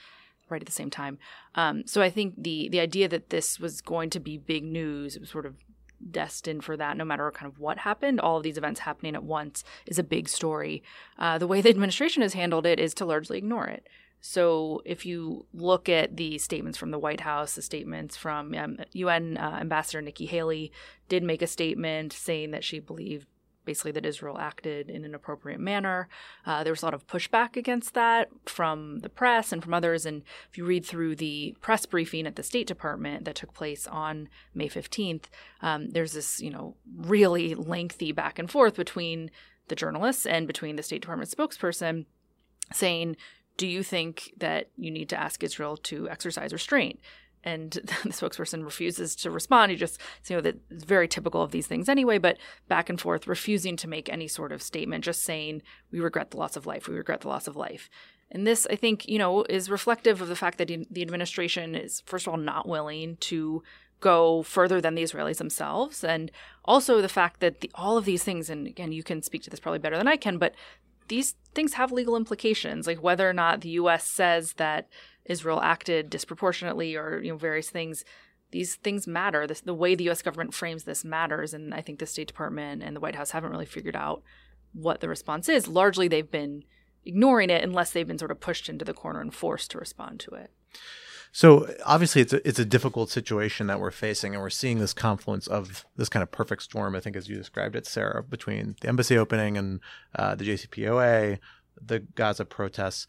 right at the same time. So I think the idea that this was going to be big news, it was sort of destined for that no matter kind of what happened, all of these events happening at once is a big story. The way the administration has handled it is to largely ignore it. So if you look at the statements from the White House, the statements from UN Ambassador Nikki Haley did make a statement saying that she believed basically that Israel acted in an appropriate manner. There was a lot of pushback against that from the press and from others. And if you read through the press briefing at the State Department that took place on May 15th, there's this, really lengthy back and forth between the journalists and between the State Department spokesperson saying, do you think that you need to ask Israel to exercise restraint? And the spokesperson refuses to respond. He just, that it's very typical of these things anyway, but back and forth, refusing to make any sort of statement, just saying, we regret the loss of life. We regret the loss of life. And this, I think, is reflective of the fact that the administration is, first of all, not willing to go further than the Israelis themselves. And also the fact that all of these things, and again, you can speak to this probably better than I can, but these things have legal implications, like whether or not the U.S. says that Israel acted disproportionately or various things. These things matter. The way the U.S. government frames this matters, and I think the State Department and the White House haven't really figured out what the response is. Largely, they've been ignoring it unless they've been sort of pushed into the corner and forced to respond to it. So obviously it's a difficult situation that we're facing, and we're seeing this confluence of this kind of perfect storm, I think, as you described it, Sarah, between the embassy opening and the JCPOA, the Gaza protests.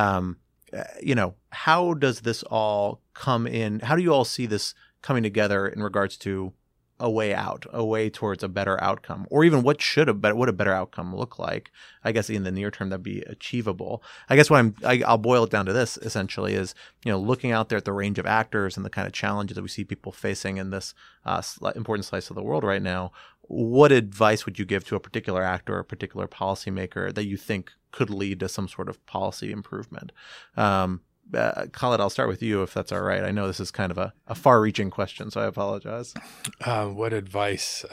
How does this all come in? How do you all see this coming together in regards to a way out, a way towards a better outcome, or even what a better outcome look like? I guess in the near term that'd be achievable. I guess I'll boil it down to this essentially is, looking out there at the range of actors and the kind of challenges that we see people facing in this important slice of the world right now. What advice would you give to a particular actor or a particular policymaker that you think could lead to some sort of policy improvement? Khaled, I'll start with you if that's all right. I know this is kind of a far-reaching question, so I apologize. What advice?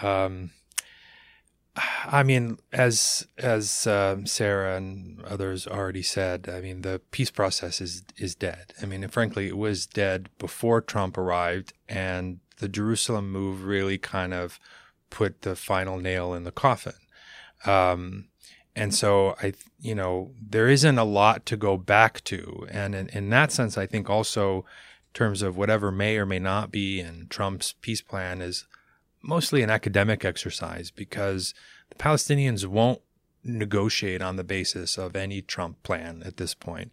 I mean, as Sarah and others already said, I mean, the peace process is dead. I mean, frankly, it was dead before Trump arrived, and the Jerusalem move really kind of put the final nail in the coffin. And so there isn't a lot to go back to. And in that sense, I think also in terms of whatever may or may not be in Trump's peace plan is mostly an academic exercise, because the Palestinians won't negotiate on the basis of any Trump plan at this point.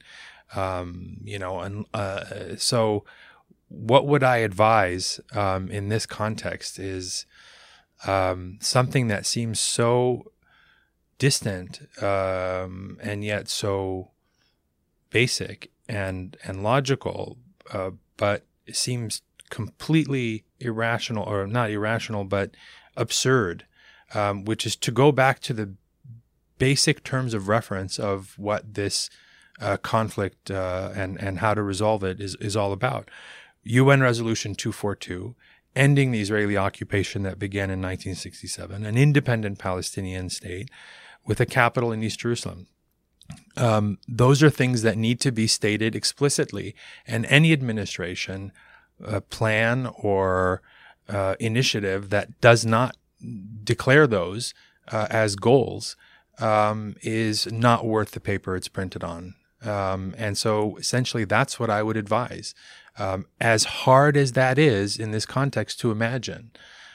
So what would I advise in this context is something that seems so distant and yet so basic and logical, but it seems completely irrational, or not irrational, but absurd, which is to go back to the basic terms of reference of what this conflict and how to resolve it is all about. UN Resolution 242, ending the Israeli occupation that began in 1967, an independent Palestinian state with a capital in East Jerusalem. Those are things that need to be stated explicitly, and any administration plan or initiative that does not declare those as goals is not worth the paper it's printed on. And so essentially that's what I would advise. As hard as that is in this context to imagine,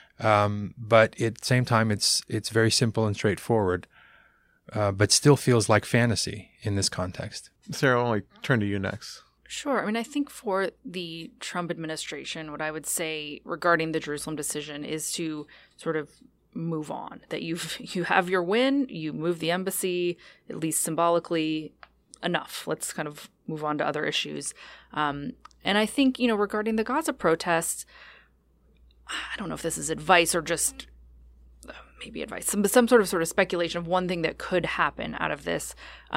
but at the same time it's very simple and straightforward, but still feels like fantasy in this context. Sarah, I'll only turn to you next. Sure. I mean, I think for the Trump administration, what I would say regarding the Jerusalem decision is to sort of move on. That you have your win, you move the embassy, at least symbolically, enough. Let's kind of move on to other issues. And I think, regarding the Gaza protests, I don't know if this is advice or just maybe advice, some sort of speculation of one thing that could happen out of this.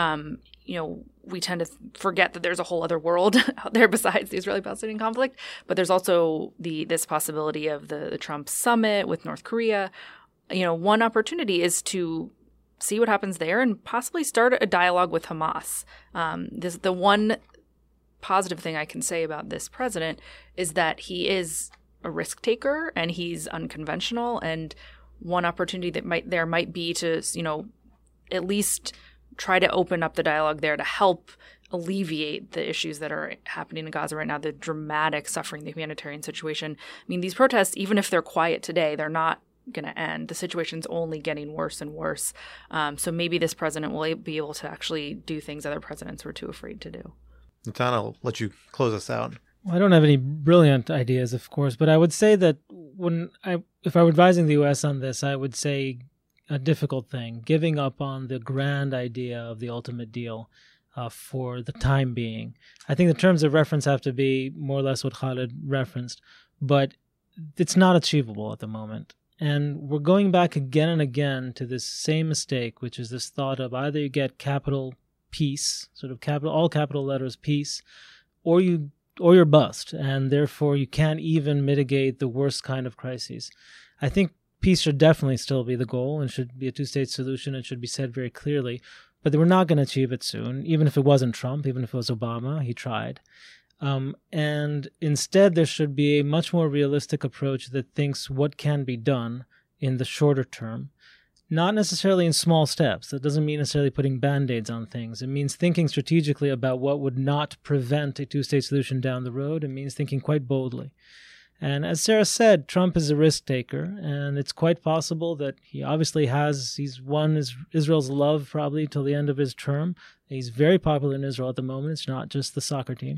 We tend to forget that there's a whole other world out there besides the Israeli-Palestinian conflict, but there's also this possibility of the Trump summit with North Korea. One opportunity is to see what happens there and possibly start a dialogue with Hamas. The one positive thing I can say about this president is that he is a risk taker and he's unconventional. And one opportunity that there might be to, at least try to open up the dialogue there to help alleviate the issues that are happening in Gaza right now, the dramatic suffering, the humanitarian situation. I mean, these protests, even if they're quiet today, they're not going to end. The situation's only getting worse and worse. So maybe this president will be able to actually do things other presidents were too afraid to do. Natan, I'll let you close us out. Well, I don't have any brilliant ideas, of course, but I would say that if I were advising the U.S. on this, I would say a difficult thing, giving up on the grand idea of the ultimate deal for the time being. I think the terms of reference have to be more or less what Khalid referenced, but it's not achievable at the moment. And we're going back again and again to this same mistake, which is this thought of either you get capital peace, sort of all capital letters peace, or you're bust, and therefore you can't even mitigate the worst kind of crises. I think peace should definitely still be the goal and should be a two-state solution. It should be said very clearly, but we're not going to achieve it soon, even if it wasn't Trump, even if it was Obama. He tried. And instead, there should be a much more realistic approach that thinks what can be done in the shorter term, not necessarily in small steps. That doesn't mean necessarily putting Band-Aids on things. It means thinking strategically about what would not prevent a two-state solution down the road. It means thinking quite boldly. And as Sarah said, Trump is a risk taker, and it's quite possible that he's won Israel's love probably till the end of his term. He's very popular in Israel at the moment. It's not just the soccer team.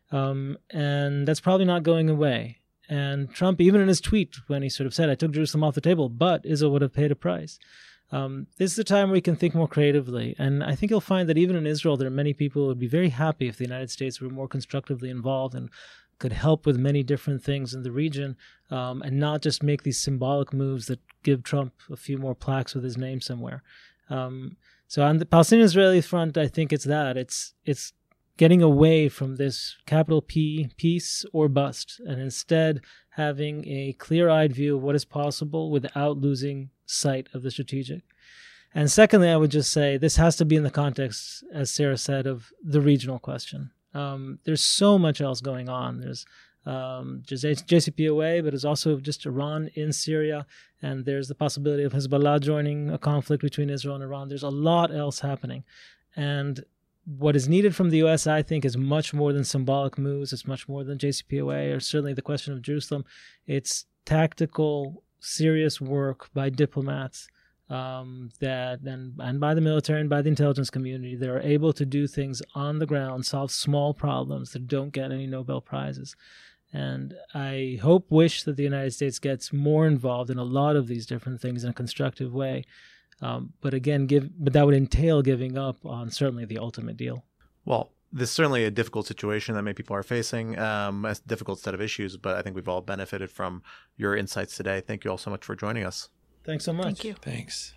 And that's probably not going away. And Trump, even in his tweet, when he sort of said, I took Jerusalem off the table, but Israel would have paid a price. This is a time where we can think more creatively. And I think you'll find that even in Israel, there are many people who would be very happy if the United States were more constructively involved and could help with many different things in the region, and not just make these symbolic moves that give Trump a few more plaques with his name somewhere. So on the Palestinian-Israeli front, I think it's that. It's getting away from this capital P, peace or bust, and instead having a clear-eyed view of what is possible without losing sight of the strategic. And secondly, I would just say this has to be in the context, as Sarah said, of the regional question. There's so much else going on. There's JCPOA, but there's also just Iran in Syria, and there's the possibility of Hezbollah joining a conflict between Israel and Iran. There's a lot else happening. And what is needed from the U.S., I think, is much more than symbolic moves. It's much more than JCPOA or certainly the question of Jerusalem. It's tactical, serious work by diplomats and by the military and by the intelligence community that are able to do things on the ground, solve small problems that don't get any Nobel Prizes. And I wish that the United States gets more involved in a lot of these different things in a constructive way. But that would entail giving up on certainly the ultimate deal. Well, this is certainly a difficult situation that many people are facing, a difficult set of issues, but I think we've all benefited from your insights today. Thank you all so much for joining us. Thanks so much. Thank you. Thanks.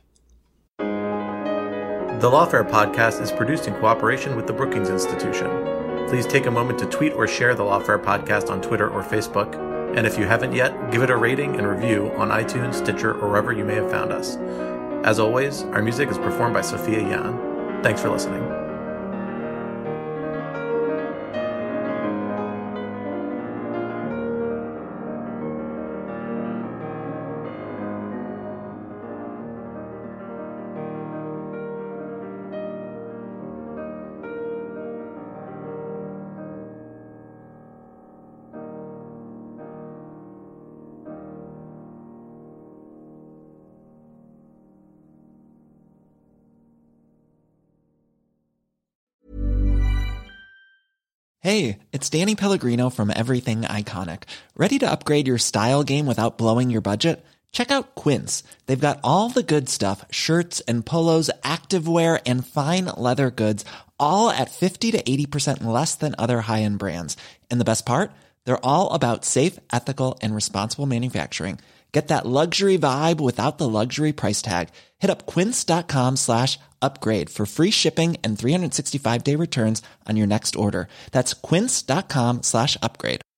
The Lawfare podcast is produced in cooperation with the Brookings Institution. Please take a moment to tweet or share the Lawfare podcast on Twitter or Facebook. And if you haven't yet, give it a rating and review on iTunes, Stitcher, or wherever you may have found us. As always, our music is performed by Sophia Yan. Thanks for listening. Hey, it's Danny Pellegrino from Everything Iconic. Ready to upgrade your style game without blowing your budget? Check out Quince. They've got all the good stuff, shirts and polos, activewear, and fine leather goods, all at 50 to 80% less than other high-end brands. And the best part? They're all about safe, ethical, and responsible manufacturing. Get that luxury vibe without the luxury price tag. Hit up quince.com/upgrade for free shipping and 365-day returns on your next order. That's quince.com/upgrade.